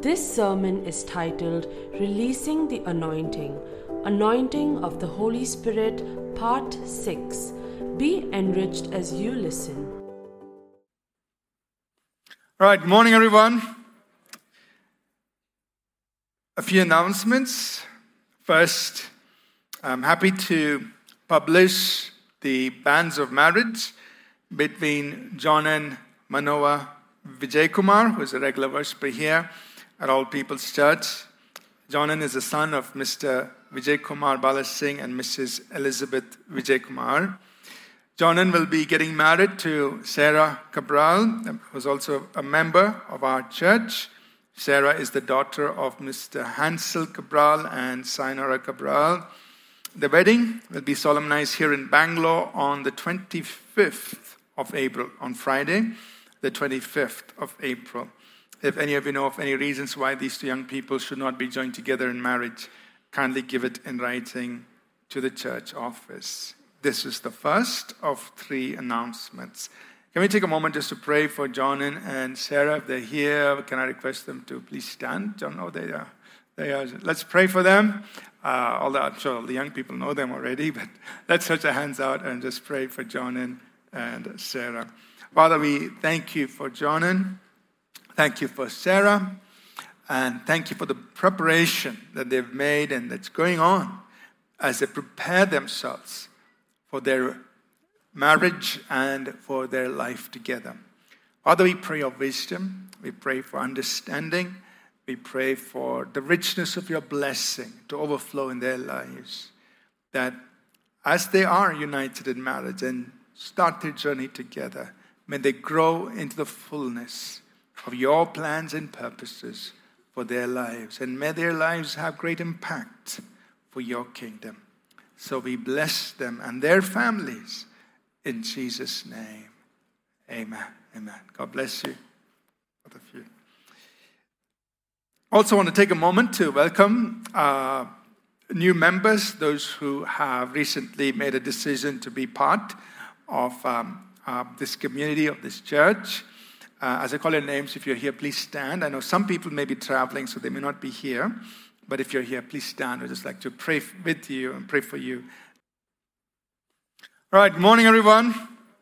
This sermon is titled Releasing the Anointing, Anointing of the Holy Spirit, Part 6. Be enriched as you listen. All right, good morning, everyone. A few announcements. First, I'm happy to publish the banns of marriage between John and Manoa Vijaykumar, who is a regular worshiper here at All People's Church. Jonan is the son of Mr. Vijaykumar Balasingh and Mrs. Elizabeth Vijaykumar. Jonan will be getting married to Sarah Cabral, who is also a member of our church. Sarah is the daughter of Mr. Hansel Cabral and Sainora Cabral. The wedding will be solemnized here in Bangalore on the 25th of April, on Friday, the 25th of April. If any of you know of any reasons why these two young people should not be joined together in marriage, kindly give it in writing to the church office. This is the first of 3 announcements. Can we take a moment just to pray for John and Sarah? If they're here, can I request them to please stand? John, oh, they are. Let's pray for them. Although I'm sure the young people know them already, but let's stretch our hands out and just pray for John and Sarah. Father, we thank you for John. Thank you for Sarah, and thank you for the preparation that they've made and that's going on as they prepare themselves for their marriage and for their life together. Father, we pray of wisdom, we pray for understanding, we pray for the richness of your blessing to overflow in their lives, that as they are united in marriage and start their journey together, may they grow into the fullness of your plans and purposes for their lives. And may their lives have great impact for your kingdom. So we bless them and their families in Jesus' name. Amen. Amen. God bless you. Both of you. Also want to take a moment to welcome new members, those who have recently made a decision to be part of this community, of this church. As I call your names, if you're here, please stand. I know some people may be traveling, so they may not be here. But if you're here, please stand. I'd just like to pray with you and pray for you. All right, good morning, everyone.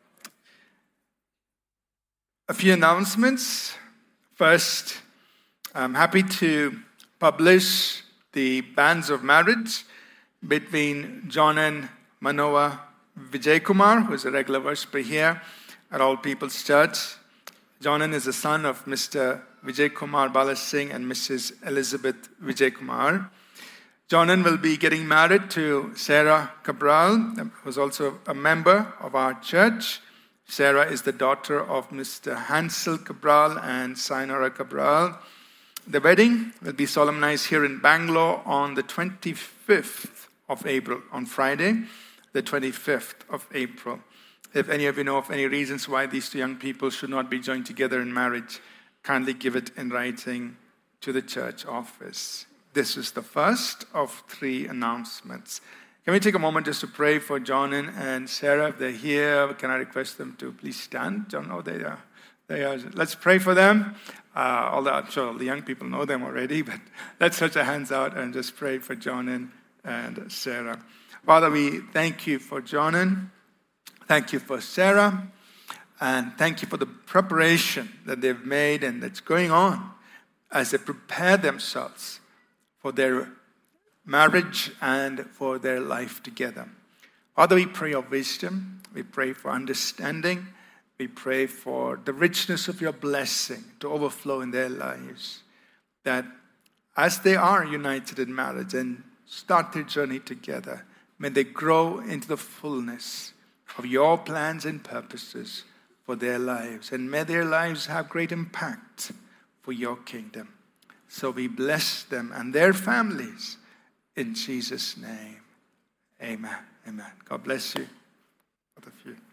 A few announcements. First, I'm happy to publish the banns of marriage between John and Manoa Vijaykumar, who is a regular worshiper here at All People's Church. Jonan is the son of Mr. Vijaykumar Balasingh and Mrs. Elizabeth Vijaykumar. Jonan will be getting married to Sarah Cabral, who is also a member of our church. Sarah is the daughter of Mr. Hansel Cabral and Sainora Cabral. The wedding will be solemnized here in Bangalore on the 25th of April, on Friday, the 25th of April. If any of you know of any reasons why these two young people should not be joined together in marriage, kindly give it in writing to the church office. This is the first of 3 announcements. Can we take a moment just to pray for John and Sarah? If they're here, can I request them to please stand? John, oh, they are. Let's pray for them. Although I'm sure the young people know them already, but let's stretch our hands out and just pray for John and Sarah. Father, we thank you for John. Thank you for Sarah, and thank you for the preparation that they've made and that's going on as they prepare themselves for their marriage and for their life together. Father, we pray of wisdom, we pray for understanding, we pray for the richness of your blessing to overflow in their lives, that as they are united in marriage and start their journey together, may they grow into the fullness of your plans and purposes for their lives. And may their lives have great impact for your kingdom. So we bless them and their families in Jesus' name. Amen. Amen. God bless you. Both of you.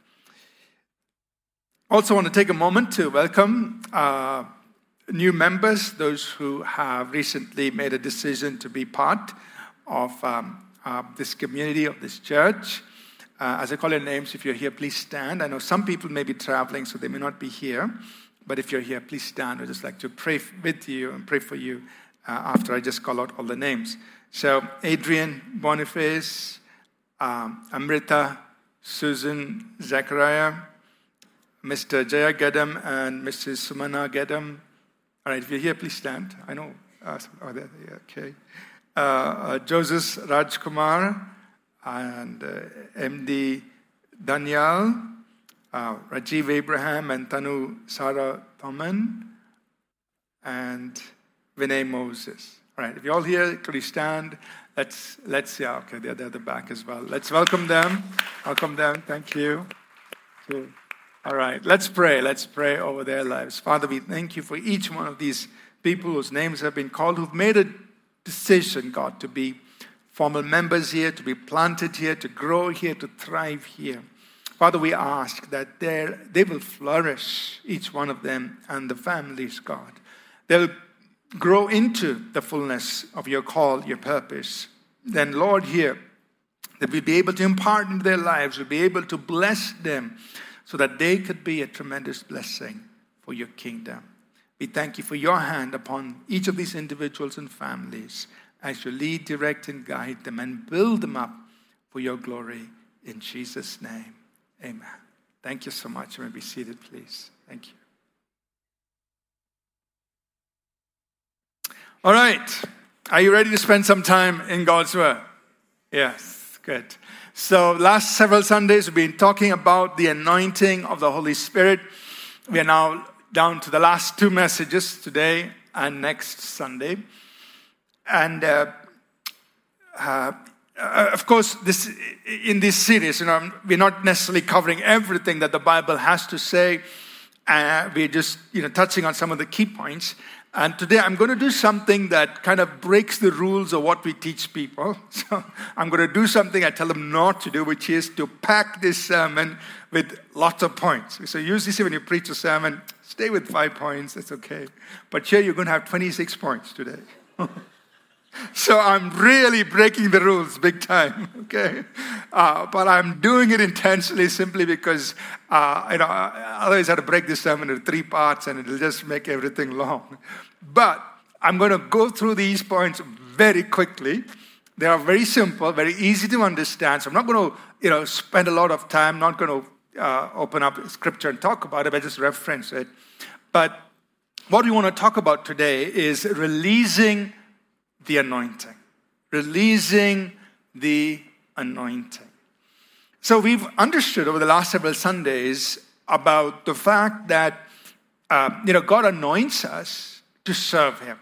Also want to take a moment to welcome new members, those who have recently made a decision to be part of this community, of this church. As I call your names, if you're here, please stand. I know some people may be traveling, so they may not be here. But if you're here, please stand. I'd just like to pray with you and pray for you after I just call out all the names. So Adrian Boniface, Amrita, Susan Zachariah, Mr. Jaya Gedam, and Mrs. Sumana Gedam. All right, if you're here, please stand. I know. Okay. Joseph Rajkumar and MD Daniel, Rajiv Abraham and Tanu Sarah Thoman, and Vinay Moses. All right, if you're all here, could you stand? Let's okay, they're at the back as well. Let's welcome them. Welcome them. Thank you. All right, let's pray. Let's pray over their lives. Father, we thank you for each one of these people whose names have been called, who've made a decision, God, to be formal members here, to be planted here, to grow here, to thrive here. Father, we ask that they will flourish, each one of them, and the families, God. They'll grow into the fullness of your call, your purpose. Then, Lord, here, that we'll be able to impart into their lives, we'll be able to bless them so that they could be a tremendous blessing for your kingdom. We thank you for your hand upon each of these individuals and families as you lead, direct, and guide them and build them up for your glory. In Jesus' name, amen. Thank you so much. You may be seated, please. Thank you. All right. Are you ready to spend some time in God's Word? Yes, good. So last several Sundays, we've been talking about the anointing of the Holy Spirit. We are now down to the last two messages, today and next Sunday. And of course, in this series, we're not necessarily covering everything that the Bible has to say. We're just touching on some of the key points. And today I'm going to do something that kind of breaks the rules of what we teach people. So I'm going to do something I tell them not to do, which is to pack this sermon with lots of points. So usually see when you preach a sermon, stay with 5 points, that's okay. But here you're going to have 26 points today. So I'm really breaking the rules big time, okay? But I'm doing it intentionally simply because, otherwise I had to break this sermon into 3 parts and it'll just make everything long. But I'm going to go through these points very quickly. They are very simple, very easy to understand. So I'm not going to, spend a lot of time, not going to open up scripture and talk about it, but just reference it. But what we want to talk about today is releasing the anointing. Releasing the anointing. So we've understood over the last several Sundays about the fact that, God anoints us to serve Him.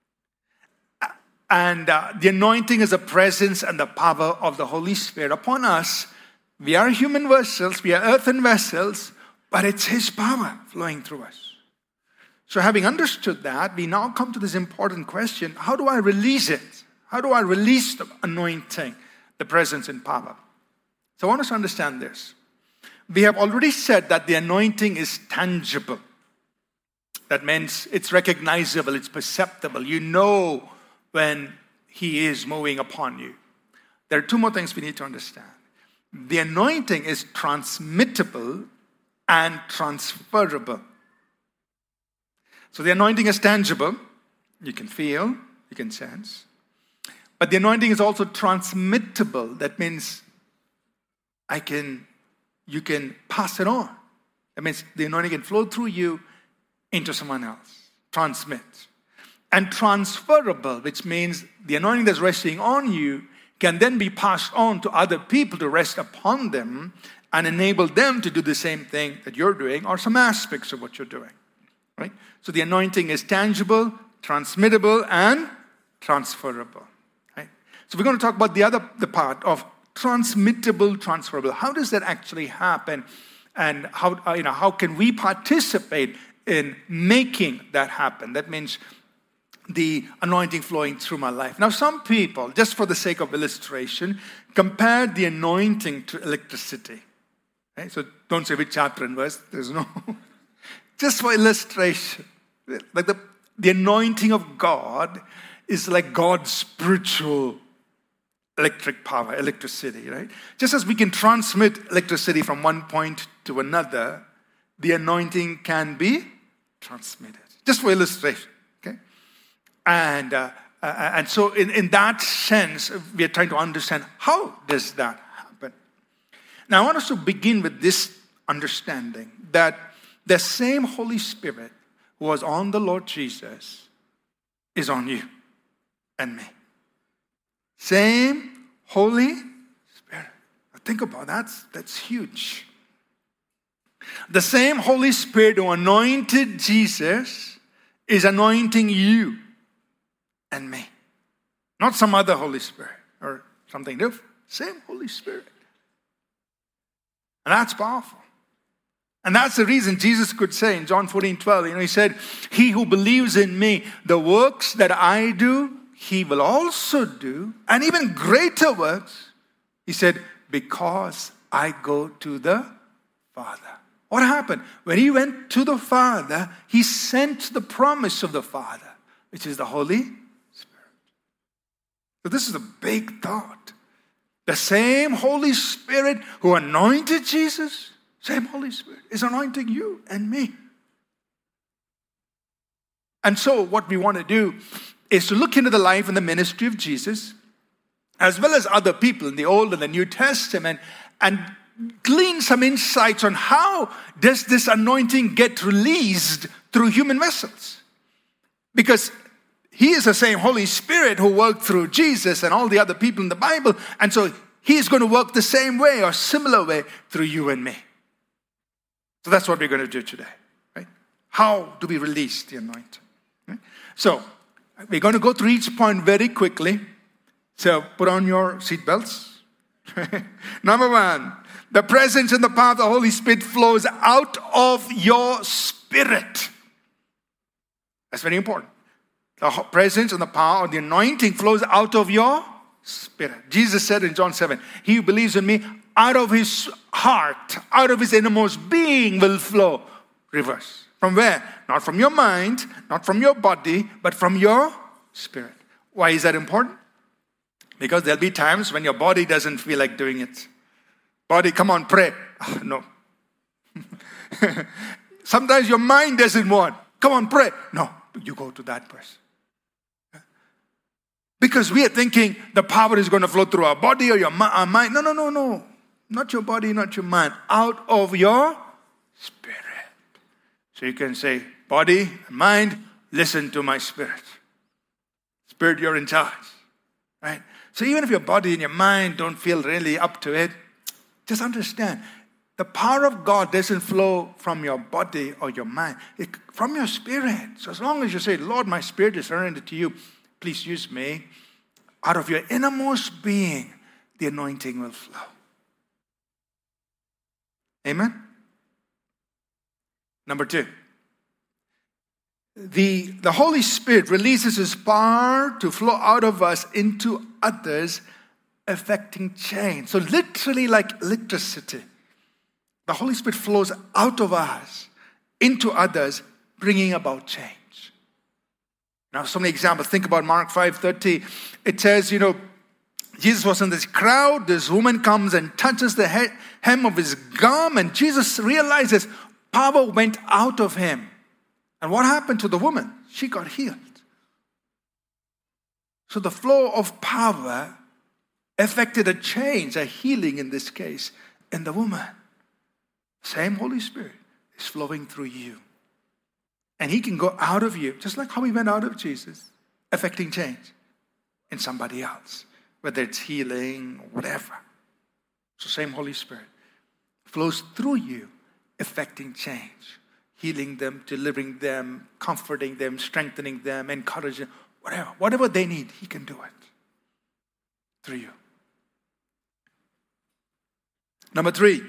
And the anointing is the presence and the power of the Holy Spirit upon us. We are human vessels, we are earthen vessels, but it's His power flowing through us. So having understood that, we now come to this important question: how do I release it? How do I release the anointing, the presence and power? So I want us to understand this. We have already said that the anointing is tangible. That means it's recognizable, it's perceptible. You know when He is moving upon you. There are 2 more things we need to understand. The anointing is transmittable and transferable. So the anointing is tangible. You can feel, you can sense. But the anointing is also transmittable. That means you can pass it on. That means the anointing can flow through you into someone else. Transmit. And transferable, which means the anointing that's resting on you can then be passed on to other people to rest upon them and enable them to do the same thing that you're doing or some aspects of what you're doing. Right? So the anointing is tangible, transmittable, and transferable. Right? So we're going to talk about the part of transmittable, transferable. How does that actually happen? And how can we participate in making that happen? That means the anointing flowing through my life. Now, some people, just for the sake of illustration, compare the anointing to electricity. Right? So don't say which chapter and verse. There's no... Just for illustration, like the anointing of God is like God's spiritual electric power, electricity, right? Just as we can transmit electricity from one point to another, the anointing can be transmitted. Just for illustration, okay? And so in that sense, we are trying to understand how does that happen. Now, I want us to begin with this understanding that the same Holy Spirit who was on the Lord Jesus is on you and me. Same Holy Spirit. Now think about that. That's huge. The same Holy Spirit who anointed Jesus is anointing you and me. Not some other Holy Spirit or something different. Same Holy Spirit. And that's powerful. And that's the reason Jesus could say in John 14:12, he said, he who believes in me, the works that I do, he will also do, and even greater works. He said, because I go to the Father. What happened? When he went to the Father, he sent the promise of the Father, which is the Holy Spirit. So this is a big thought. The same Holy Spirit who anointed Jesus, same Holy Spirit is anointing you and me. And so what we want to do is to look into the life and the ministry of Jesus, as well as other people in the Old and the New Testament, and glean some insights on how does this anointing get released through human vessels. Because he is the same Holy Spirit who worked through Jesus and all the other people in the Bible. And so he is going to work the same way or similar way through you and me. So that's what we're going to do today. Right? How do we release the anointing? Right? So we're going to go through each point very quickly. So put on your seatbelts. Number one, the presence and the power of the Holy Spirit flows out of your spirit. That's very important. The presence and the power of the anointing flows out of your spirit. Jesus said in John 7, he who believes in me, out of his heart, out of his innermost being will flow rivers. From where? Not from your mind, not from your body, but from your spirit. Why is that important? Because there'll be times when your body doesn't feel like doing it. Body, come on, pray. Oh, no. Sometimes your mind doesn't want. Come on, pray. No, you go to that person. Because we are thinking the power is going to flow through our body or our mind. No. Not your body, not your mind. Out of your spirit. So you can say, body, mind, listen to my spirit. Spirit, you're in charge. Right? So even if your body and your mind don't feel really up to it, just understand, the power of God doesn't flow from your body or your mind. From your spirit. So as long as you say, Lord, my spirit is surrendered to you, please use me. Out of your innermost being, the anointing will flow. Amen? Number two. The Holy Spirit releases his power to flow out of us into others, affecting change. So literally like electricity. The Holy Spirit flows out of us into others, bringing about change. Now, so many examples. Think about Mark 5:30. It says, Jesus was in this crowd. This woman comes and touches the hem of his garment. Jesus realizes power went out of him. And what happened to the woman? She got healed. So the flow of power affected a change, a healing in this case, in the woman. Same Holy Spirit is flowing through you. And he can go out of you, just like how he went out of Jesus, affecting change in somebody else, whether it's healing or whatever. So same Holy Spirit flows through you, affecting change, healing them, delivering them, comforting them, strengthening them, encouraging them, whatever they need, he can do it through you. Number 3,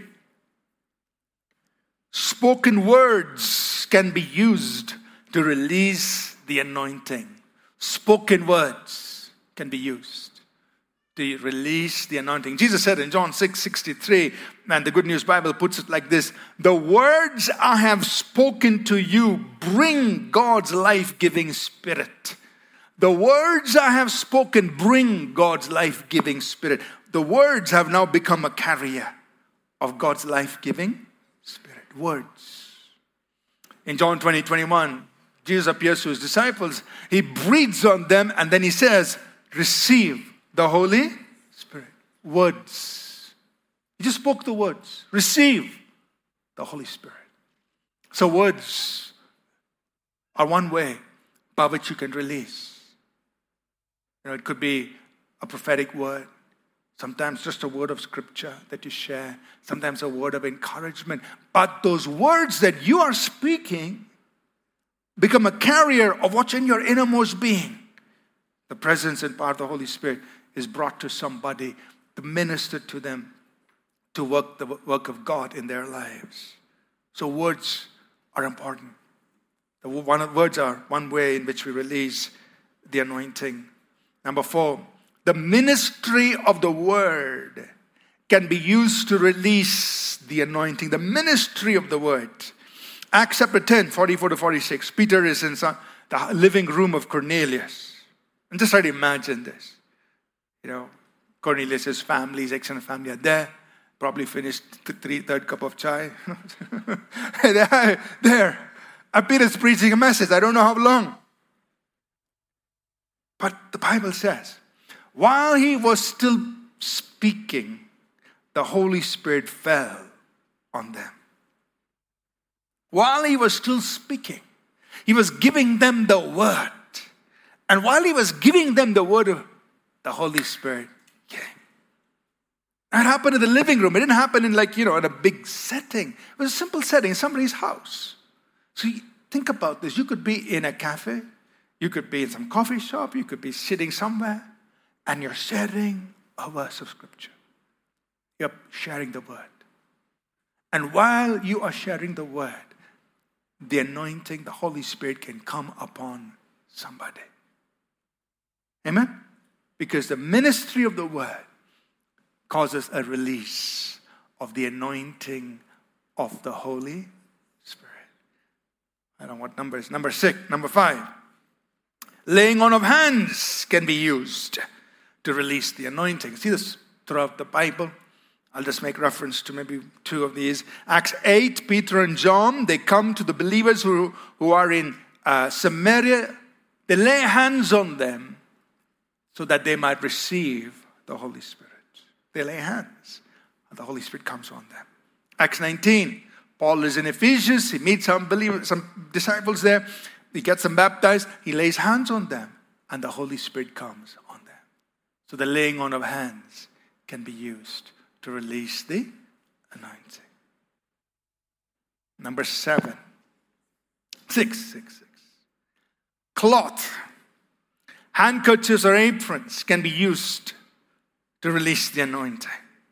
spoken words can be used to release the anointing. Spoken words can be used to release the anointing. Jesus said in John 6:63, and the Good News Bible puts it like this: the words I have spoken to you bring God's life-giving spirit. The words I have spoken bring God's life-giving spirit. The words have now become a carrier of God's life-giving spirit. Words. In John 20:21, Jesus appears to his disciples. He breathes on them and then he says, receive the Holy Spirit. Words. He just spoke the words. Receive the Holy Spirit. So words are one way by which you can release. It could be a prophetic word. Sometimes just a word of scripture that you share. Sometimes a word of encouragement. But those words that you are speaking become a carrier of what's in your innermost being. The presence and power of the Holy Spirit is brought to somebody to minister to them, to work the work of God in their lives. So words are important. Words are one way in which we release the anointing. Number 4, the ministry of the word can be used to release the anointing. The ministry of the word. Acts chapter 10, 44 to 46. Peter is in the living room of Cornelius. And just try to imagine this. Cornelius' family, his extended family are there. Probably finished the third cup of chai. There. And Peter's preaching a message. I don't know how long. But the Bible says, while he was still speaking, the Holy Spirit fell on them. While he was still speaking, he was giving them the word. And while he was giving them the word, the Holy Spirit came. It happened in the living room. It didn't happen in in a big setting. It was a simple setting, somebody's house. So think about this. You could be in a cafe. You could be in some coffee shop. You could be sitting somewhere. And you're sharing a verse of scripture. You're sharing the word. And while you are sharing the word, the anointing, the Holy Spirit can come upon somebody. Amen? Because the ministry of the word causes a release of the anointing of the Holy Spirit. I don't know what number is. Number 5. Laying on of hands can be used to release the anointing. See this throughout the Bible. I'll just make reference to maybe 2 of these. Acts 8, Peter and John, they come to the believers who are in Samaria. They lay hands on them so that they might receive the Holy Spirit. They lay hands and the Holy Spirit comes on them. Acts 19, Paul is in Ephesus. He meets some disciples there. He gets them baptized. He lays hands on them and the Holy Spirit comes on them. So the laying on of hands can be used to release the anointing. Number 7. 6. Cloth, handkerchiefs or aprons can be used to release the anointing.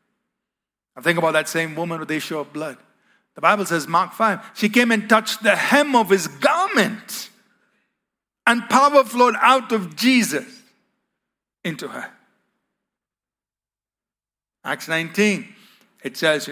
I think about that same woman with the issue of blood. The Bible says, Mark 5, she came and touched the hem of his garment and power flowed out of Jesus into her. Acts 19, it says,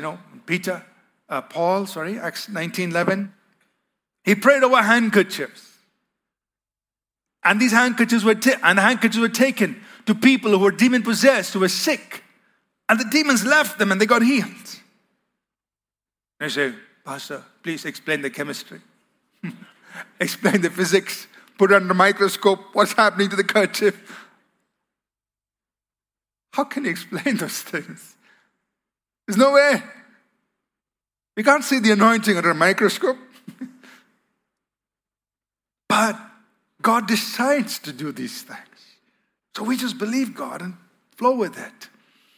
Acts 19:11, he prayed over handkerchiefs. And these handkerchiefs were taken to people who were demon-possessed, who were sick. And the demons left them and they got healed. I say, Pastor, please explain the chemistry. Explain the physics. Put it under a microscope. What's happening to the kerchief? How can you explain those things? There's no way. We can't see the anointing under a microscope. But God decides to do these things. So we just believe God and flow with it.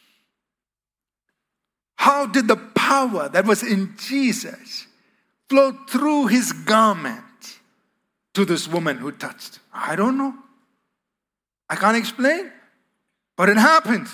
How did the power that was in Jesus flow through his garment to this woman who touched? I don't know. I can't explain. But it happened.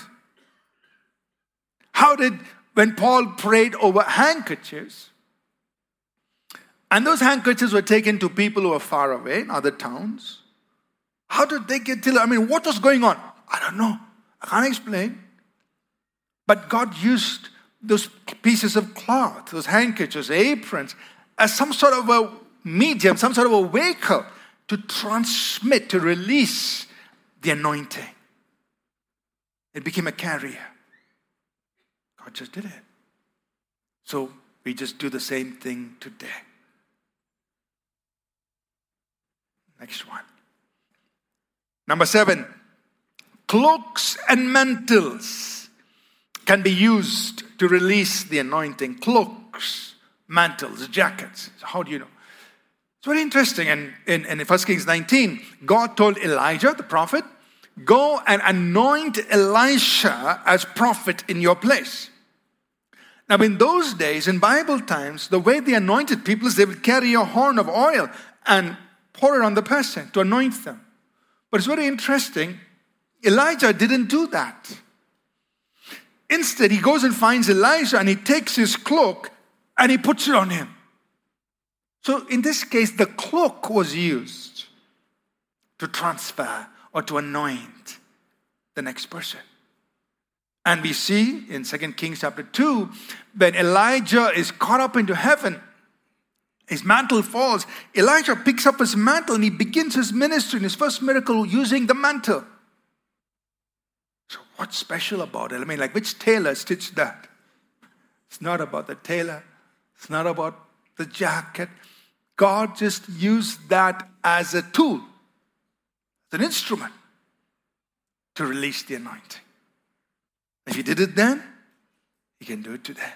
How did, when Paul prayed over handkerchiefs, and those handkerchiefs were taken to people who were far away in other towns, how did they get till? What was going on? I don't know. I can't explain. But God used those pieces of cloth, those handkerchiefs, aprons, as some sort of a medium, some sort of a vehicle to transmit, to release the anointing. It became a carrier. God just did it. So we just do the same thing today. Next one. Number 7. Cloaks and mantles can be used to release the anointing. Cloaks, mantles, jackets. So how do you know? It's very interesting. And in 1 Kings 19, God told Elijah, the prophet, go and anoint Elisha as prophet in your place. Now in those days, in Bible times, the way they anointed people is they would carry a horn of oil and pour it on the person to anoint them. But it's very interesting. Elijah didn't do that. Instead, he goes and finds Elisha and he takes his cloak and he puts it on him. So in this case, the cloak was used to transfer or to anoint the next person. And we see in 2 Kings chapter 2, when Elijah is caught up into heaven, his mantle falls. Elijah picks up his mantle and he begins his ministry in his first miracle using the mantle. So what's special about it? I mean, like, which tailor stitched that? It's not about the tailor. It's not about the jacket. God just used that as a tool, as an instrument to release the anointing. If he did it then, he can do it today.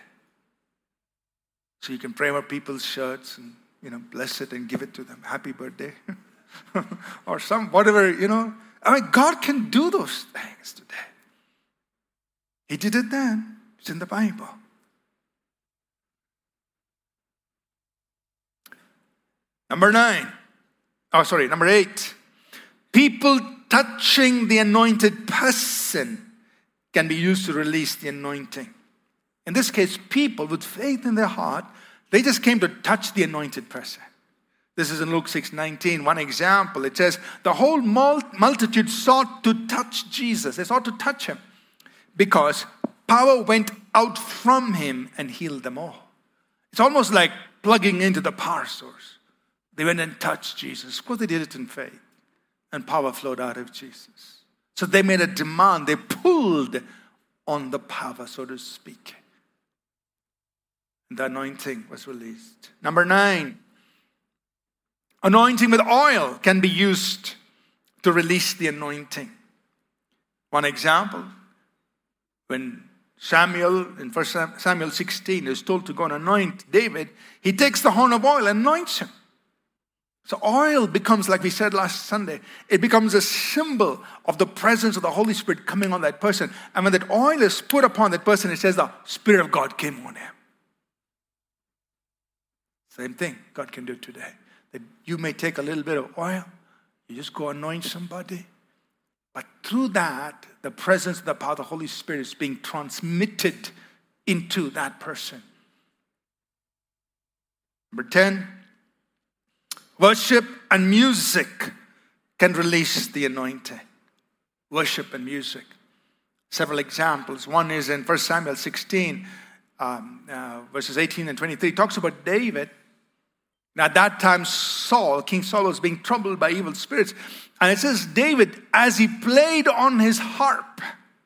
So you can pray over people's shirts and, bless it and give it to them. Happy birthday. Or whatever. I mean, God can do those things today. He did it then. It's in the Bible. Number 8. People touching the anointed person can be used to release the anointing. In this case, people with faith in their heart, they just came to touch the anointed person. This is in Luke 6:19, one example. It says, the whole multitude sought to touch Jesus. They sought to touch him because power went out from him and healed them all. It's almost like plugging into the power source. They went and touched Jesus. Of course, they did it in faith. And power flowed out of Jesus. So they made a demand. They pulled on the power, so to speak. And the anointing was released. Number 9. Anointing with oil can be used to release the anointing. One example, when Samuel, in 1 Samuel 16, is told to go and anoint David, he takes the horn of oil and anoints him. So oil becomes, like we said last Sunday, it becomes a symbol of the presence of the Holy Spirit coming on that person. And when that oil is put upon that person, it says the Spirit of God came on him. Same thing God can do today. That you may take a little bit of oil, you just go anoint somebody. But through that, the presence, the power of the Holy Spirit is being transmitted into that person. Number 10. Worship and music can release the anointing. Worship and music. Several examples. One is in 1 Samuel 16, verses 18 and 23. It talks about David. Now at that time, King Saul was being troubled by evil spirits. And it says, David, as he played on his harp,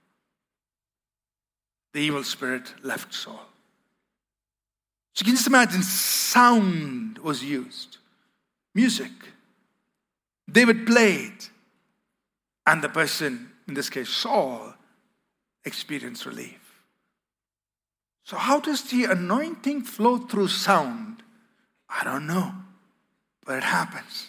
the evil spirit left Saul. So you can just imagine sound was used. Music. David played. And the person, in this case Saul, experienced relief. So how does the anointing flow through sound? I don't know. But it happens.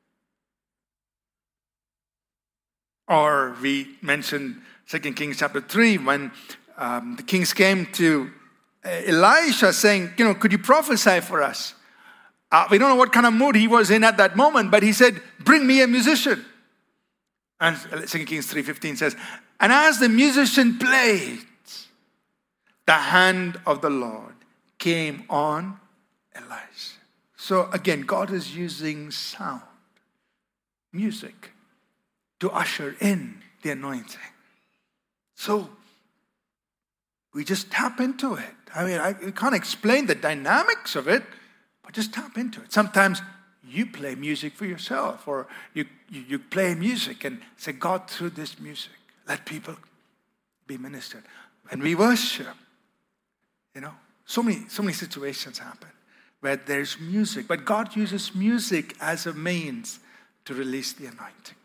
Or we mentioned 2 Kings chapter 3 when the kings came to Elisha saying, could you prophesy for us? We don't know what kind of mood he was in at that moment, but he said, bring me a musician. And 2 Kings 3:15 says, and as the musician played, the hand of the Lord came on Elisha. So again, God is using sound, music, to usher in the anointing. So we just tap into it. I mean, I can't explain the dynamics of it, but just tap into it. Sometimes you play music for yourself, or you play music and say, God, through this music, let people be ministered. And we worship. So many situations happen where there's music, but God uses music as a means to release the anointing.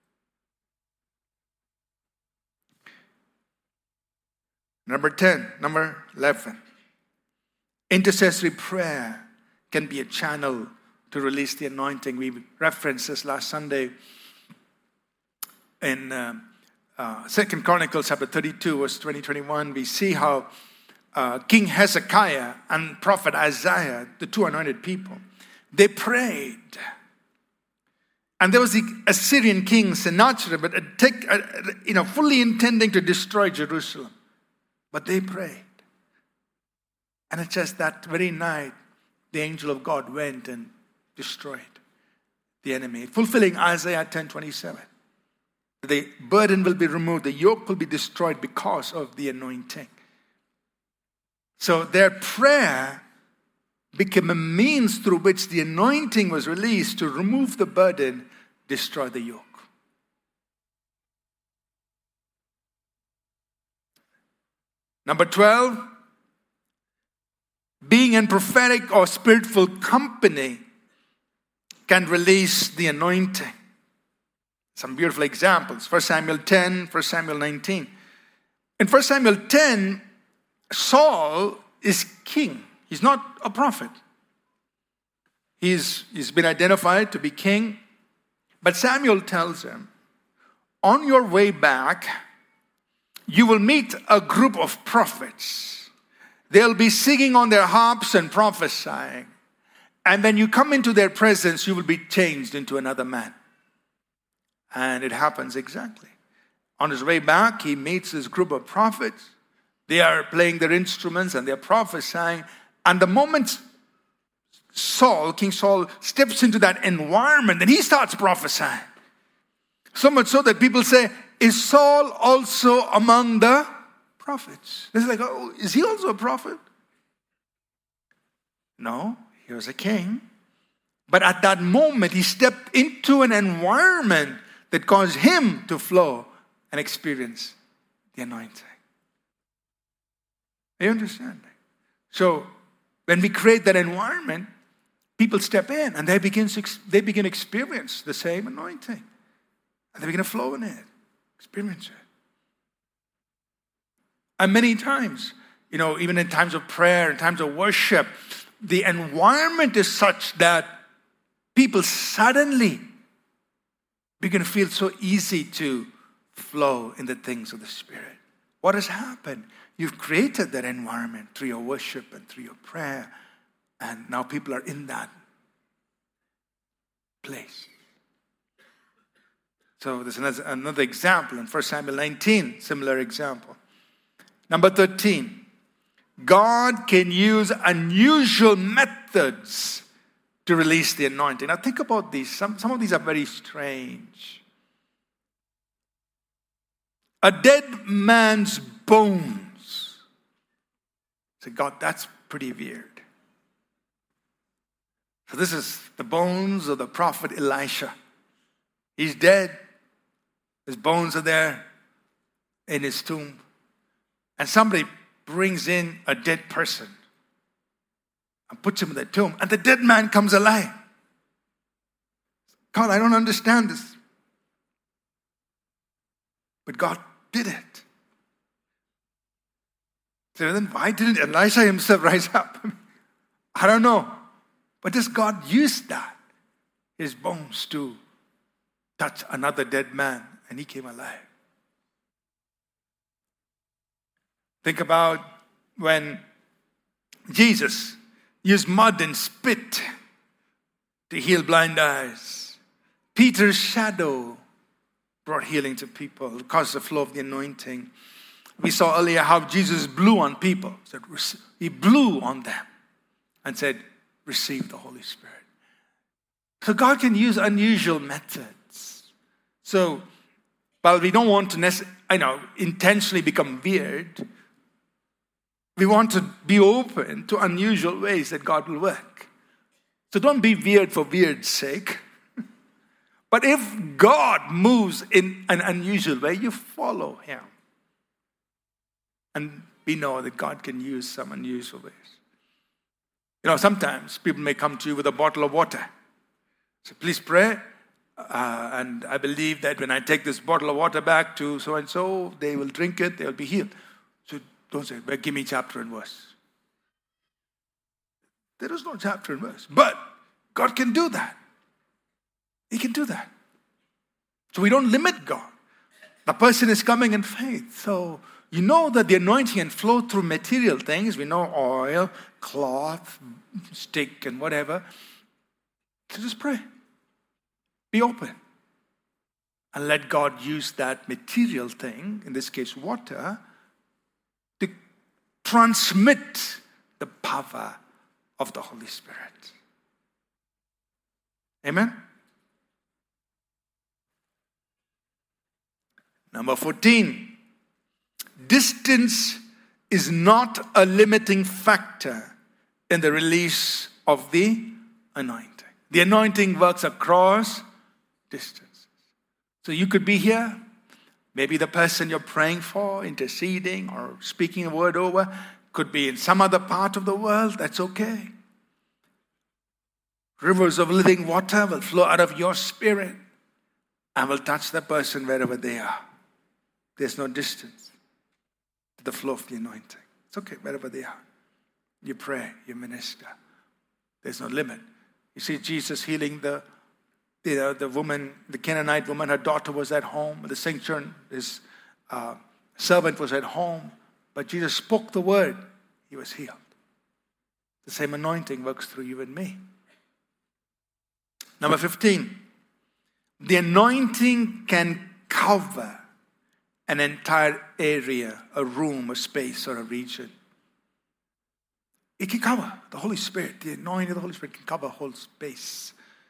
Number 11. Intercessory prayer can be a channel to release the anointing. We referenced this last Sunday in 2 Chronicles chapter 32, verse 20-21. We see how King Hezekiah and prophet Isaiah, the two anointed people, they prayed. And there was the Assyrian king Sennacherib, fully intending to destroy Jerusalem. But they prayed. And it says that very night, the angel of God went and destroyed the enemy, fulfilling Isaiah 10:27. The burden will be removed, the yoke will be destroyed because of the anointing. So their prayer became a means through which the anointing was released to remove the burden, destroy the yoke. Number 12, being in prophetic or spiritual company can release the anointing. Some beautiful examples. 1 Samuel 10, 1 Samuel 19. In 1 Samuel 10, Saul is king. He's not a prophet. He's been identified to be king. But Samuel tells him, on your way back, you will meet a group of prophets. They'll be singing on their harps and prophesying. And when you come into their presence, you will be changed into another man. And it happens exactly. On his way back, he meets this group of prophets. They are playing their instruments and they're prophesying. And the moment King Saul steps into that environment, then he starts prophesying. So much so that people say, is Saul also among the prophets? It's like, oh, is he also a prophet? No, he was a king. But at that moment, he stepped into an environment that caused him to flow and experience the anointing. You understand? So when we create that environment, people step in and they begin to experience the same anointing. And they begin to flow in it. Experience it. And many times, even in times of prayer, in times of worship, the environment is such that people suddenly begin to feel so easy to flow in the things of the Spirit. What has happened? You've created that environment through your worship and through your prayer. And now people are in that place. So there's another example in 1 Samuel 19, similar example. Number 13, God can use unusual methods to release the anointing. Now think about these. Some of these are very strange. A dead man's bones. So God, that's pretty weird. So this is the bones of the prophet Elisha. He's dead. His bones are there in his tomb. And somebody brings in a dead person and puts him in the tomb. And the dead man comes alive. God, I don't understand this. But God did it. So then why didn't Elisha himself rise up? I don't know. But just God used that. His bones to touch another dead man. And he came alive. Think about when Jesus used mud and spit to heal blind eyes. Peter's shadow brought healing to people, caused the flow of the anointing. We saw earlier how Jesus blew on people. He blew on them and said, receive the Holy Spirit. So God can use unusual methods. So, while we don't want to intentionally become weird, we want to be open to unusual ways that God will work. So don't be weird for weird's sake. But if God moves in an unusual way, you follow him. And we know that God can use some unusual ways. Sometimes people may come to you with a bottle of water. So please pray. And I believe that when I take this bottle of water back to so-and-so, they will drink it, they will be healed. So don't say, well, give me chapter and verse. There is no chapter and verse. But God can do that. He can do that. So we don't limit God. The person is coming in faith. So you know that the anointing can flow through material things. We know oil, cloth, stick, and whatever. So just pray. Be open. And let God use that material thing, in this case water, to transmit the power of the Holy Spirit. Amen? Number 14. Distance is not a limiting factor in the release of the anointing. The anointing works across distances. So you could be here. Maybe the person you're praying for, interceding or speaking a word over, could be in some other part of the world. That's okay. Rivers of living water will flow out of your spirit and will touch the person wherever they are. There's no distance to the flow of the anointing. It's okay, wherever they are. You pray, you minister. There's no limit. You see Jesus healing the woman, the Canaanite woman. Her daughter was at home. The centurion, his servant, was at home. But Jesus spoke the word. He was healed. The same anointing works through you and me. Number 15. The anointing can cover an entire area, a room, a space, or a region. It can cover. The Holy Spirit, the anointing of the Holy Spirit can cover a whole space.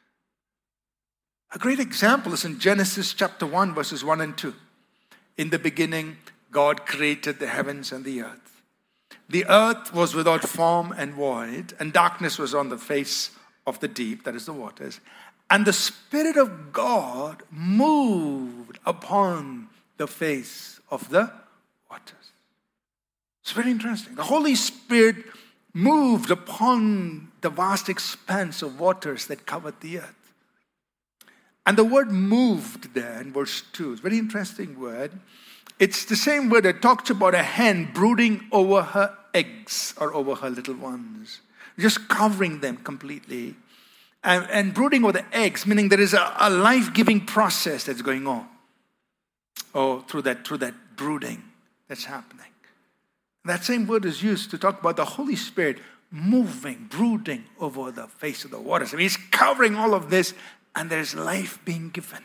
A great example is in Genesis chapter 1, verses 1 and 2. In the beginning, God created the heavens and the earth. The earth was without form and void, and darkness was on the face of the deep, that is the waters. And the Spirit of God moved upon the face of the waters. It's very interesting. The Holy Spirit moved upon the vast expanse of waters that covered the earth. And the word moved there in verse 2 is a very interesting word. It's the same word that talks about a hen brooding over her eggs or over her little ones, just covering them completely. And brooding over the eggs, meaning there is a life-giving process that's going on. Through that brooding that's happening. That same word is used to talk about the Holy Spirit moving, brooding over the face of the waters. I mean, He's covering all of this, and there's life being given.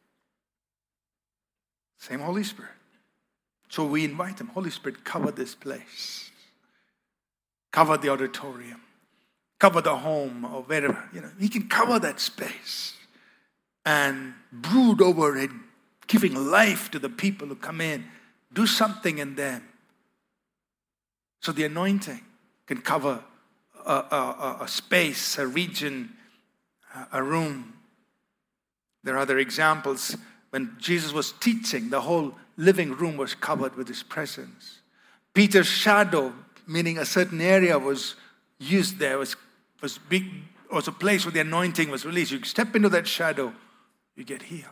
Same Holy Spirit. So we invite Him. Holy Spirit, cover this place. Cover the auditorium. Cover the home or wherever. He can cover that space and brood over it, giving life to the people who come in. Do something in them. So the anointing can cover a space, a region, a room. There are other examples. When Jesus was teaching, the whole living room was covered with His presence. Peter's shadow, meaning a certain area was used there, was a place where the anointing was released. You step into that shadow, you get healed.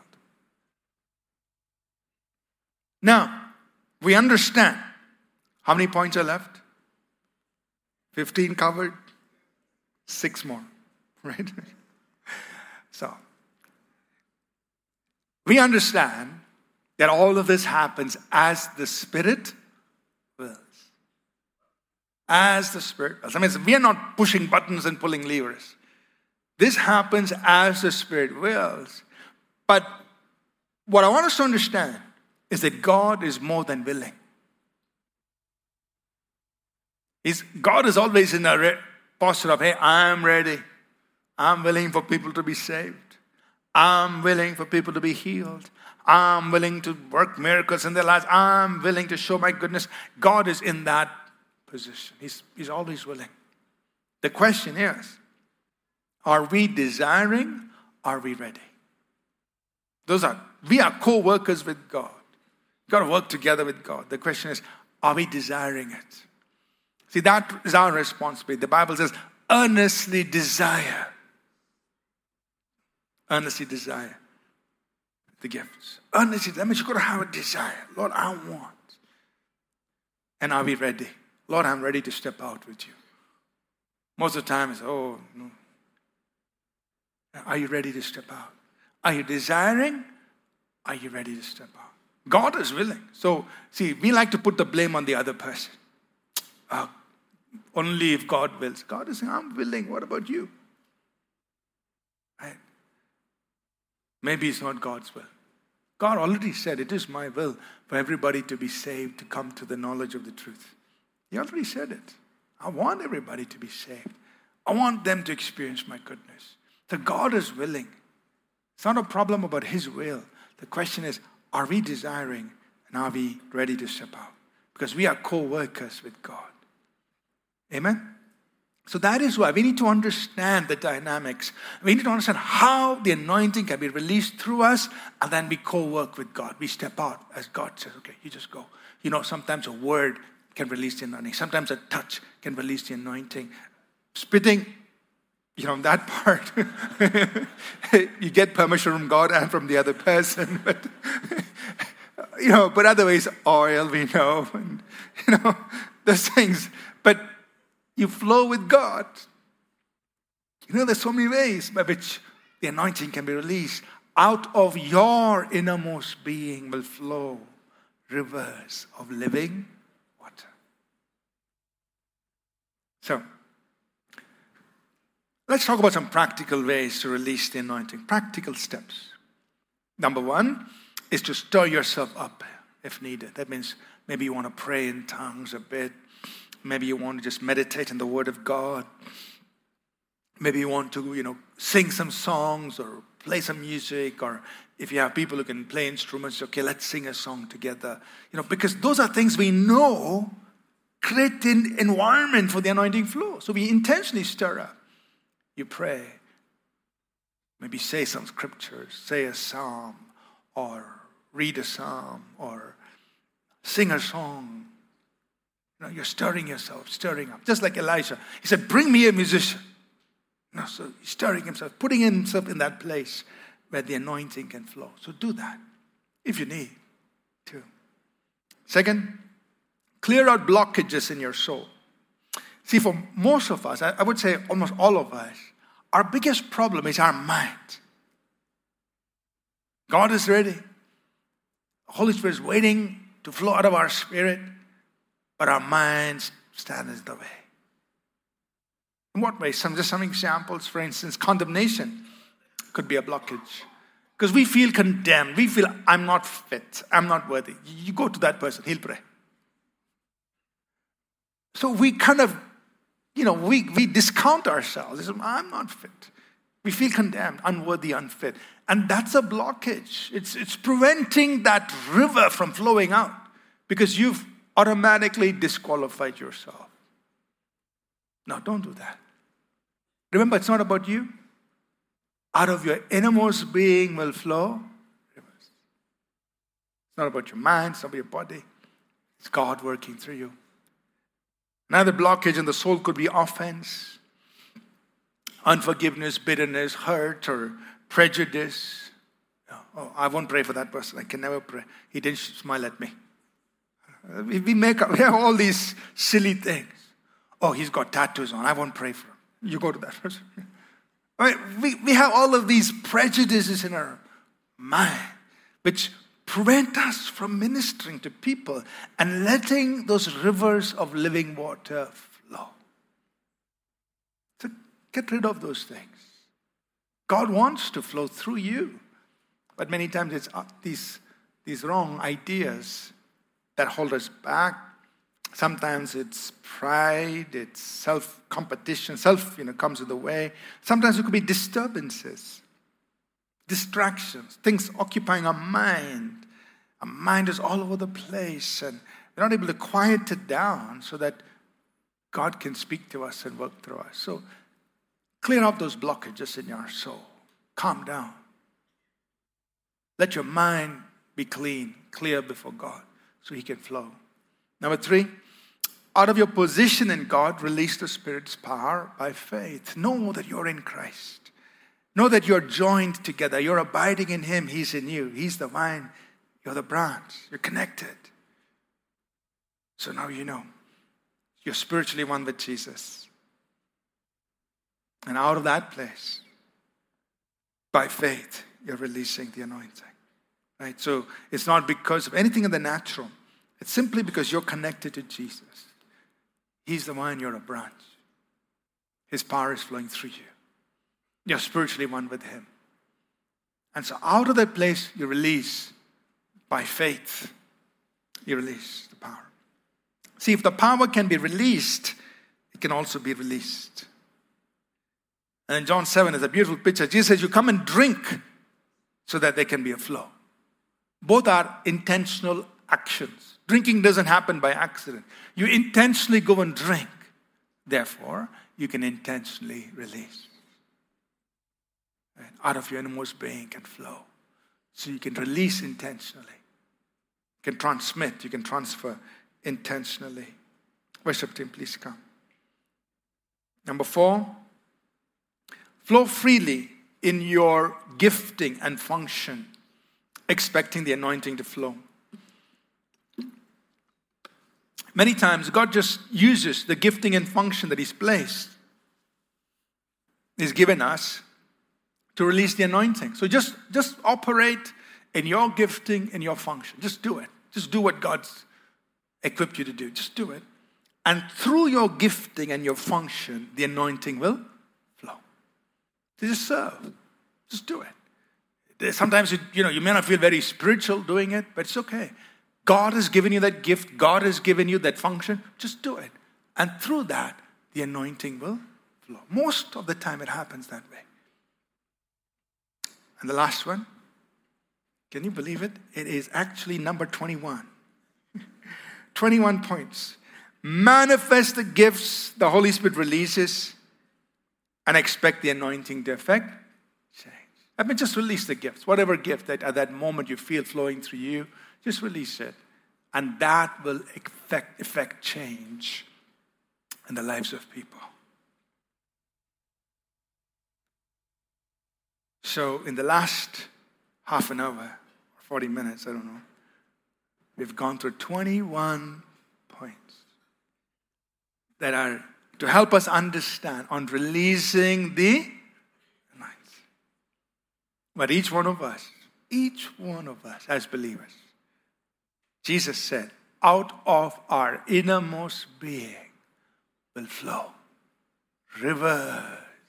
Now, we understand. How many points are left? 15 covered. 6 more, right? So, we understand that all of this happens as the Spirit wills. As the Spirit wills. I mean, we are not pushing buttons and pulling levers. This happens as the Spirit wills. But what I want us to understand is that God is more than willing. God is always in a posture of, hey, I'm ready. I'm willing for people to be saved. I'm willing for people to be healed. I'm willing to work miracles in their lives. I'm willing to show my goodness. God is in that position. He's always willing. The question is, are we desiring? Are we ready? We are co-workers with God. You've got to work together with God. The question is, are we desiring it? See, that is our responsibility. The Bible says, earnestly desire. Earnestly desire. the gifts. Earnestly, that means you've got to have a desire. Lord, I want. And are we ready? Lord, I'm ready to step out with you. Most of the time it's, oh, no. Are you ready to step out? Are you desiring? Are you ready to step out? God is willing. So, see, we like to put the blame on the other person. Only if God wills. God is saying, I'm willing. What about you? Right? Maybe it's not God's will. God already said, it is my will for everybody to be saved, to come to the knowledge of the truth. He already said it. I want everybody to be saved. I want them to experience my goodness. So God is willing. It's not a problem about His will. The question is, are we desiring and are we ready to step out? Because we are co-workers with God. Amen? So that is why we need to understand the dynamics. We need to understand how the anointing can be released through us, and then we co-work with God. We step out as God says, okay, you just go. You know, sometimes a word can release the anointing. Sometimes a touch can release the anointing. Spitting, you know, that part, you get permission from God and from the other person. But, you know, but otherwise, oil, we know, and, you know, those things. But you flow with God. You know, there's so many ways by which the anointing can be released. Out of your innermost being will flow rivers of living water. So, let's talk about some practical ways to release the anointing. Practical steps. Number one is to stir yourself up if needed. That means maybe you want to pray in tongues a bit. Maybe you want to just meditate in the Word of God. Maybe you want to, you know, sing some songs or play some music. Or if you have people who can play instruments, okay, let's sing a song together. You know, because those are things we know create an environment for the anointing flow. So we intentionally stir up. You pray. Maybe say some scriptures. Say a psalm. Or read a psalm. Or sing a song. You know, you're stirring yourself, stirring up. Just like Elisha. He said, bring me a musician. No, so he's stirring himself, putting himself in that place where the anointing can flow. So do that if you need to. Second, clear out blockages in your soul. See, for most of us, I would say almost all of us, our biggest problem is our mind. God is ready. The Holy Spirit is waiting to flow out of our spirit. But our minds stand in the way. In what way? Some examples. For instance, condemnation could be a blockage. Because we feel condemned. We feel, I'm not fit. I'm not worthy. You go to that person, he'll pray. So we kind of, you know, we discount ourselves. I'm not fit. We feel condemned, unworthy, unfit. And that's a blockage. It's preventing that river from flowing out. Because you've automatically disqualified yourself. No, don't do that. Remember, it's not about you. Out of your innermost being will flow rivers. It's not about your mind, it's not about your body. It's God working through you. Another blockage in the soul could be offense, unforgiveness, bitterness, hurt, or prejudice. Oh, I won't pray for that person. I can never pray. He didn't smile at me. We have all these silly things. Oh, he's got tattoos on. I won't pray for him. You go to that person. I mean, we have all of these prejudices in our mind, which prevent us from ministering to people and letting those rivers of living water flow. So get rid of those things. God wants to flow through you. But many times it's these wrong ideas that hold us back. Sometimes it's pride, it's self-competition, comes in the way. Sometimes it could be disturbances, distractions, things occupying our mind. Our mind is all over the place and we're not able to quiet it down so that God can speak to us and work through us. So clear out those blockages in your soul. Calm down. Let your mind be clean, clear before God, so He can flow. Number 3, out of your position in God, release the Spirit's power by faith. Know that you're in Christ. Know that you're joined together. You're abiding in Him. He's in you. He's the vine. You're the branch. You're connected. So now you know. You're spiritually one with Jesus. And out of that place, by faith, you're releasing the anointing. Right? So it's not because of anything in the natural. It's simply because you're connected to Jesus. He's the vine, you're a branch. His power is flowing through you. You're spiritually one with Him. And so out of that place, you release, by faith, you release the power. See, if the power can be released, it can also be released. And in John 7 is a beautiful picture. Jesus says, you come and drink so that there can be a flow. Both are intentional actions. Drinking doesn't happen by accident. You intentionally go and drink. Therefore, you can intentionally release. And out of your innermost being can flow. So you can release intentionally. You can transmit, you can transfer intentionally. Worship team, please come. Number 4, flow freely in your gifting and function, expecting the anointing to flow. Many times, God just uses the gifting and function that He's placed, He's given us, to release the anointing. So just operate in your gifting and your function. Just do it. Just do what God's equipped you to do. Just do it. And through your gifting and your function, the anointing will flow. Just serve. Just do it. Sometimes, you may not feel very spiritual doing it, but it's okay. God has given you that gift. God has given you that function. Just do it. And through that, the anointing will flow. Most of the time, it happens that way. And the last one, can you believe it? It is actually number 21. 21 points. Manifest the gifts the Holy Spirit releases and expect the anointing to affect change. I mean, just release the gifts. Whatever gift that at that moment you feel flowing through you, just release it. And that will affect change in the lives of people. So in the last half an hour, or 40 minutes, I don't know, we've gone through 21 points that are to help us understand on releasing the anointing. But each one of us as believers, Jesus said, out of our innermost being will flow rivers.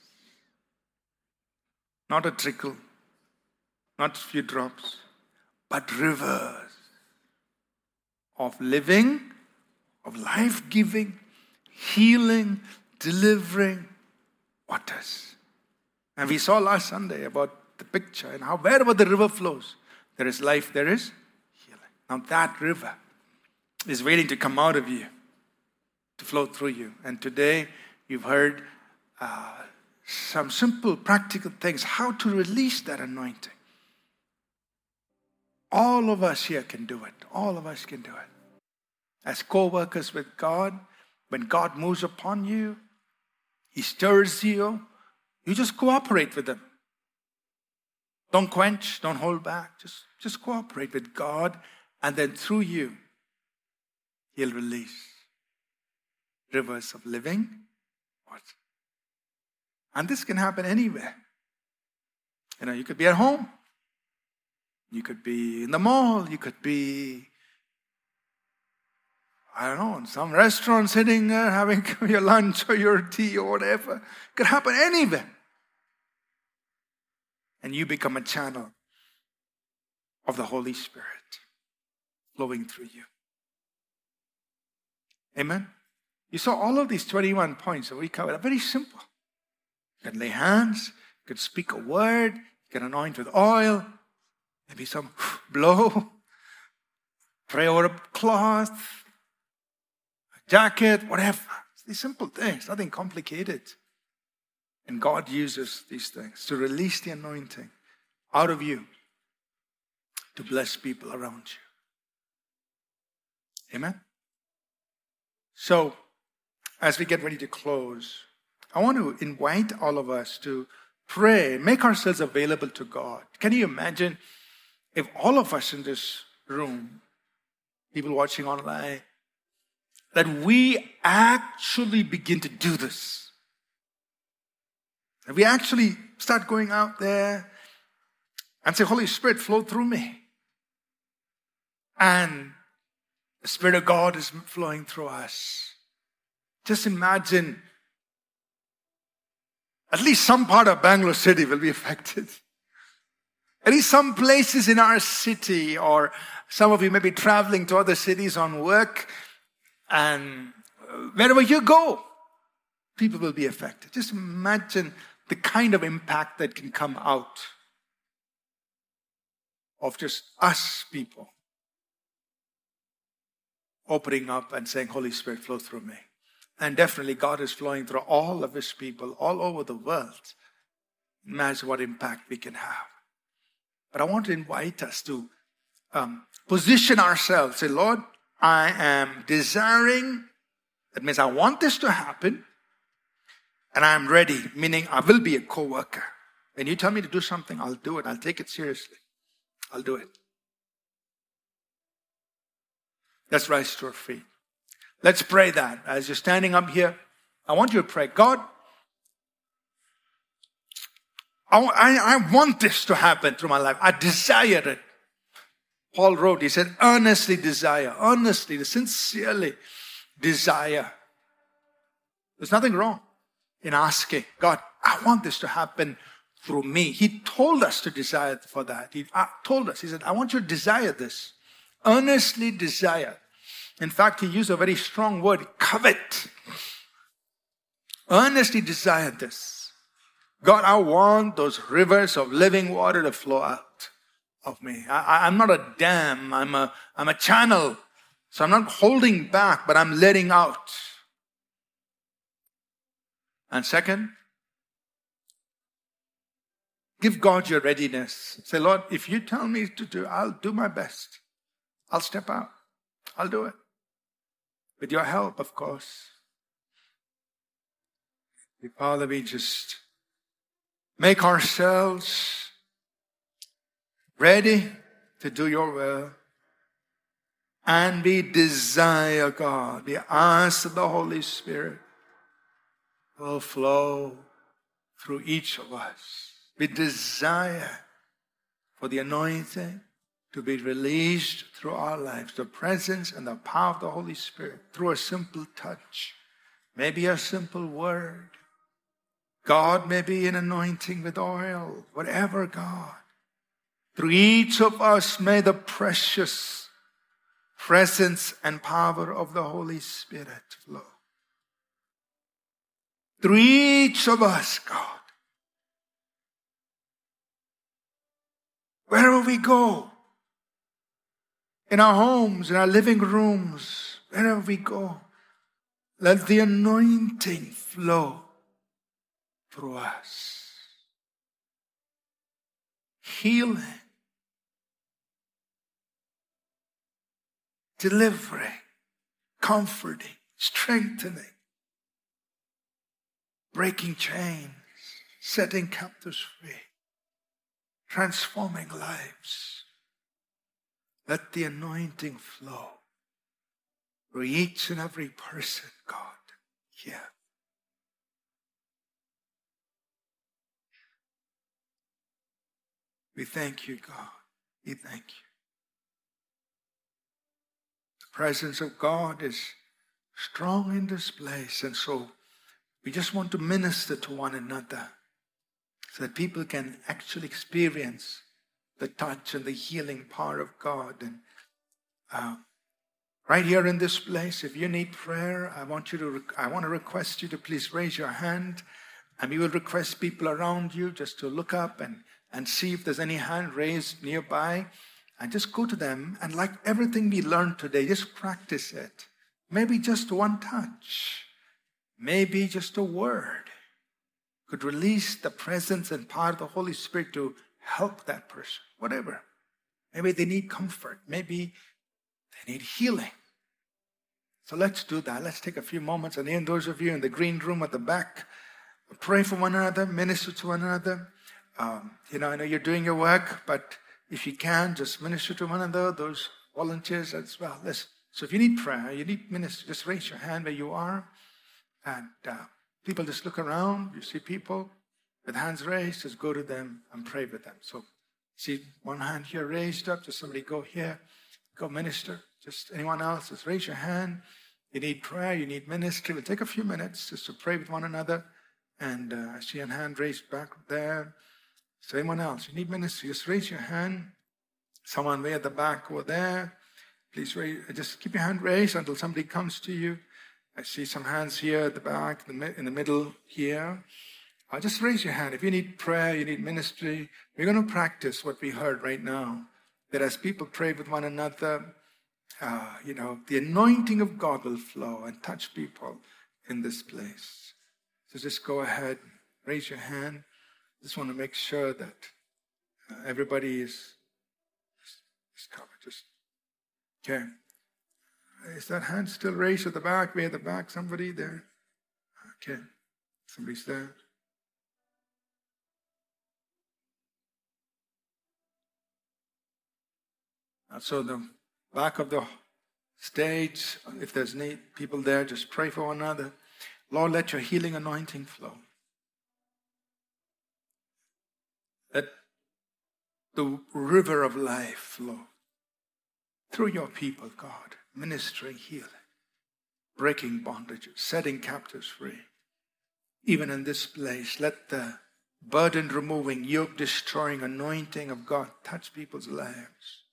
Not a trickle, not a few drops, but rivers of living, of life-giving, healing, delivering waters. And we saw last Sunday about the picture and how wherever the river flows, there is life, there is healing. Now that river is waiting to come out of you, to flow through you. And today you've heard some simple practical things, how to release that anointing. All of us here can do it. All of us can do it. As co-workers with God, when God moves upon you, He stirs you, you just cooperate with Him. Don't quench, don't hold back. Just cooperate with God, and then through you, He'll release rivers of living water. And this can happen anywhere. You could be at home. You could be in the mall. You could be, in some restaurant sitting there having your lunch or your tea or whatever. It could happen anywhere. And you become a channel of the Holy Spirit flowing through you. Amen? You saw all of these 21 points that we covered are very simple. You can lay hands, you can speak a word, you can anoint with oil, maybe some blow, pray over a cloth, a jacket, whatever. These simple things, nothing complicated. And God uses these things to release the anointing out of you to bless people around you. Amen? So, as we get ready to close, I want to invite all of us to pray, make ourselves available to God. Can you imagine if all of us in this room, people watching online, that we actually begin to do this? That we actually start going out there and say, Holy Spirit, flow through me. And the Spirit of God is flowing through us. Just imagine at least some part of Bangalore city will be affected. At least some places in our city, or some of you may be traveling to other cities on work, and wherever you go, people will be affected. Just imagine the kind of impact that can come out of just us people opening up and saying, Holy Spirit, flow through me. And definitely God is flowing through all of His people all over the world. Imagine what impact we can have. But I want to invite us to position ourselves. Say, Lord, I am desiring, that means I want this to happen, and I'm ready, meaning I will be a co-worker. When you tell me to do something, I'll do it. I'll take it seriously. I'll do it. Let's rise to our feet. Let's pray that. As you're standing up here, I want you to pray, God, I want this to happen through my life. I desire it. Paul wrote, he said, earnestly desire, earnestly, sincerely desire. There's nothing wrong in asking, God, I want this to happen through me. He told us to desire for that. He told us, he said, I want you to desire this. Earnestly desire. In fact, he used a very strong word, covet. Earnestly desire this. God, I want those rivers of living water to flow out of me. I'm not a dam. I'm a channel. So I'm not holding back, but I'm letting out. And second, give God your readiness. Say, Lord, if you tell me to do, I'll do my best. I'll step out. I'll do it. With your help, of course. Father, we just make ourselves ready to do your will. And we desire, God, we ask that the Holy Spirit will flow through each of us. We desire for the anointing to be released through our lives, the presence and the power of the Holy Spirit through a simple touch, maybe a simple word. God, maybe an anointing with oil, whatever, God. Through each of us, may the precious presence and power of the Holy Spirit flow. Through each of us, God. Wherever we go, in our homes, in our living rooms, wherever we go, let the anointing flow through us. Healing, delivering, comforting, strengthening, breaking chains, setting captives free, transforming lives. Let the anointing flow through each and every person, God, here. We thank you, God. We thank you. The presence of God is strong in this place, and so we just want to minister to one another so that people can actually experience the touch and the healing power of God. And right here in this place, if you need prayer, I want to request you to please raise your hand, and we will request people around you just to look up and see if there's any hand raised nearby, and just go to them, and like everything we learned today, just practice it. Maybe just one touch, maybe just a word could release the presence and power of the Holy Spirit to help that person, whatever. Maybe they need comfort. Maybe they need healing. So let's do that. Let's take a few moments. And then those of you in the green room at the back, Pray for one another, minister to one another. I know you're doing your work, but if you can, just minister to one another, those volunteers as well. Listen. So if you need prayer, you need minister, just raise your hand where you are. And people just look around. You see people with hands raised, just go to them and pray with them. So see one hand here raised up, just somebody go here, go minister. Just anyone else, just raise your hand. You need prayer, you need ministry. We'll take a few minutes just to pray with one another. And I see a hand raised back there. So anyone else, you need ministry, just raise your hand. Someone way at the back over there. Please just keep your hand raised until somebody comes to you. I see some hands here at the back, in the middle here. Just raise your hand. If you need prayer, you need ministry, we're going to practice what we heard right now. That as people pray with one another, the anointing of God will flow and touch people in this place. So just go ahead, raise your hand. Just want to make sure that everybody is covered. Okay. Is that hand still raised at the back? Way at the back? Somebody there? Okay. Somebody's there. So the back of the stage, if there's people there, just pray for one another. Lord, let your healing anointing flow. Let the river of life flow through your people, God, ministering healing, breaking bondages, setting captives free. Even in this place, let the burden-removing, yoke-destroying anointing of God touch people's lives.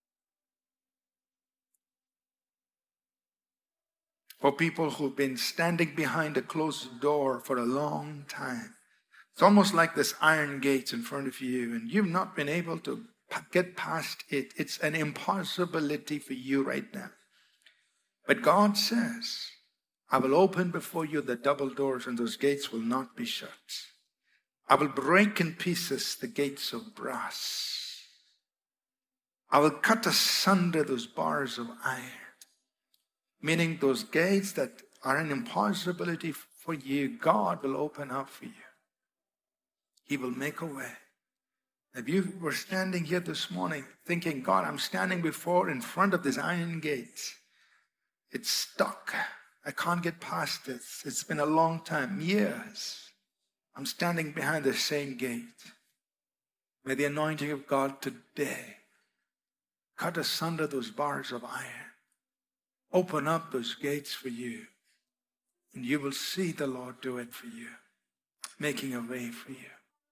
For people who've been standing behind a closed door for a long time, it's almost like this iron gate in front of you, and you've not been able to get past it. It's an impossibility for you right now. But God says, I will open before you the double doors, and those gates will not be shut. I will break in pieces the gates of brass. I will cut asunder those bars of iron. Meaning those gates that are an impossibility for you, God will open up for you. He will make a way. If you were standing here this morning thinking, God, I'm standing in front of this iron gate. It's stuck. I can't get past this. It's been a long time, years. I'm standing behind the same gate. May the anointing of God today cut asunder those bars of iron. Open up those gates for you. And you will see the Lord do it for you, making a way for you.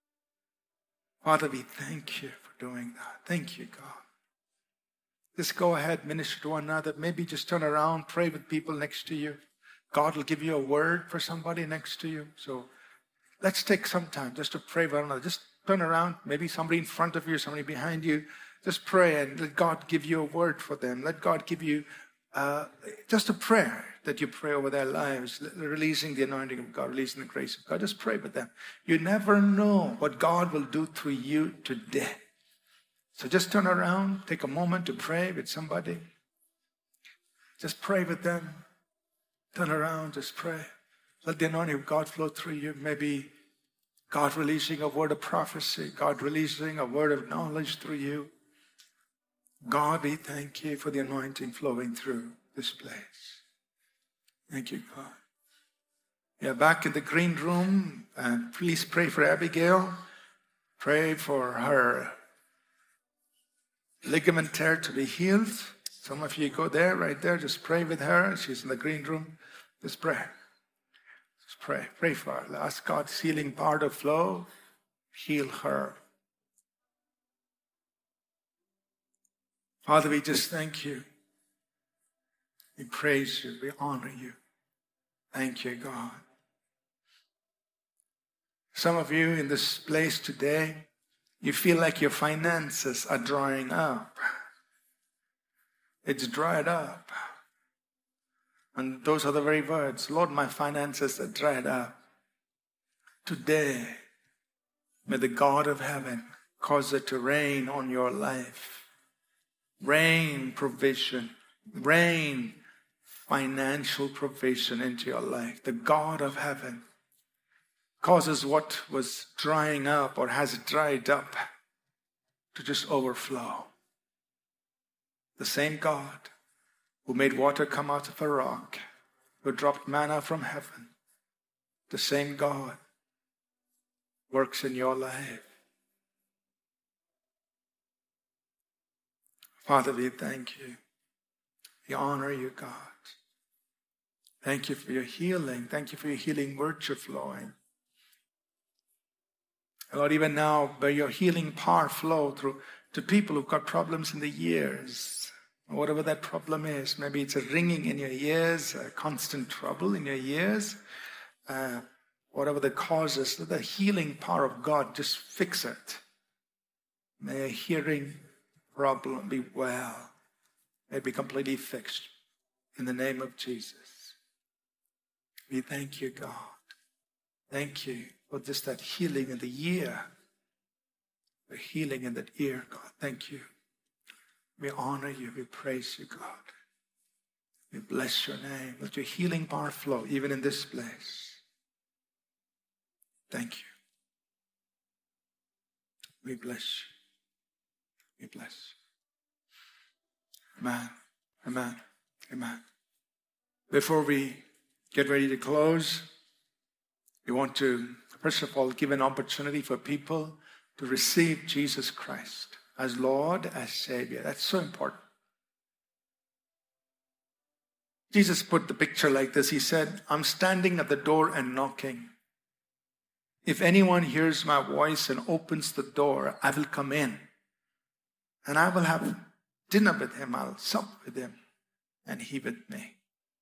Father, we thank you for doing that. Thank you, God. Just go ahead, minister to one another. Maybe just turn around, pray with people next to you. God will give you a word for somebody next to you. So let's take some time just to pray for one another. Just turn around, maybe somebody in front of you, somebody behind you. Just pray and let God give you a word for them. Let God give you just a prayer that you pray over their lives, releasing the anointing of God, releasing the grace of God. Just pray with them. You never know what God will do through you today. So just turn around, take a moment to pray with somebody. Just pray with them. Turn around, just pray. Let the anointing of God flow through you. Maybe God releasing a word of prophecy, God releasing a word of knowledge through you. God, we thank you for the anointing flowing through this place. Thank you, God. Yeah, back in the green room, please pray for Abigail. Pray for her ligament tear to be healed. Some of you go there, right there, just pray with her. She's in the green room. Just pray. Just pray. Pray for her. Ask God's healing power to flow. Heal her. Father, we just thank you. We praise you. We honor you. Thank you, God. Some of you in this place today, you feel like your finances are drying up. It's dried up. And those are the very words. Lord, my finances are dried up. Today, may the God of heaven cause it to rain on your life. Rain provision. Rain financial provision into your life. The God of heaven causes what was drying up or has dried up to just overflow. The same God who made water come out of a rock, who dropped manna from heaven, the same God works in your life. Father, we thank you. We honor you, God. Thank you for your healing. Thank you for your healing virtue flowing. Lord, even now, by your healing power flow through to people who've got problems in the ears, whatever that problem is. Maybe it's a ringing in your ears, a constant trouble in your ears. Whatever the cause is, let the healing power of God just fix it. May a hearing problem be well. May it be completely fixed in the name of Jesus. We thank you, God. Thank you for just that healing in the ear. The healing in the ear, God. Thank you. We honor you. We praise you, God. We bless your name. Let your healing power flow even in this place. Thank you. We bless you. We bless you. Amen. Amen. Amen. Before we get ready to close, we want to, first of all, give an opportunity for people to receive Jesus Christ as Lord, as Savior. That's so important. Jesus put the picture like this. He said, I'm standing at the door and knocking. If anyone hears my voice and opens the door, I will come in. And I will have dinner with him. I'll sup with him. And he with me.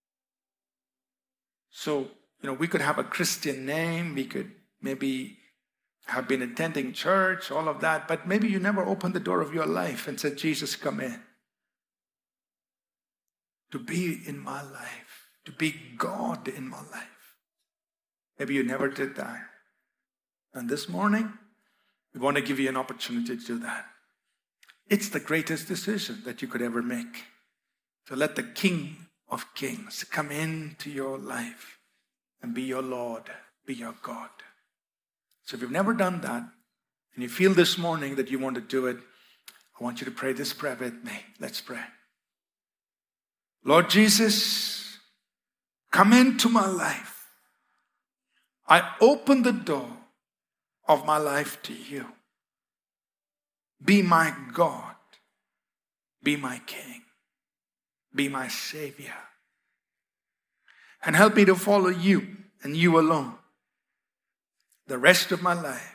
So, we could have a Christian name. We could maybe have been attending church, all of that. But maybe you never opened the door of your life and said, Jesus, come in. To be in my life. To be God in my life. Maybe you never did that. And this morning, we want to give you an opportunity to do that. It's the greatest decision that you could ever make. To let the King of Kings come into your life and be your Lord, be your God. So if you've never done that, and you feel this morning that you want to do it, I want you to pray this prayer with me. Let's pray. Lord Jesus, come into my life. I open the door of my life to you. Be my God. Be my King. Be my Savior. And help me to follow you and you alone the rest of my life.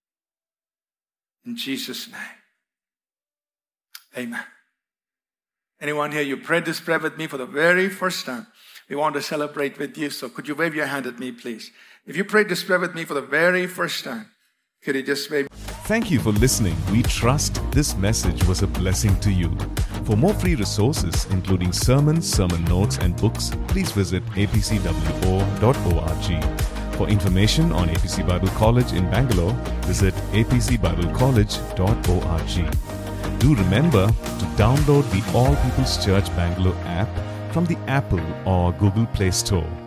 In Jesus' name. Amen. Anyone here, you prayed this prayer with me for the very first time. We want to celebrate with you. So could you wave your hand at me, please? If you prayed this prayer with me for the very first time, could you just wave? Thank you for listening. We trust this message was a blessing to you. For more free resources, including sermons, sermon notes, and books, please visit apcwo.org. For information on APC Bible College in Bangalore, visit apcbiblecollege.org. Do remember to download the All People's Church Bangalore app from the Apple or Google Play Store.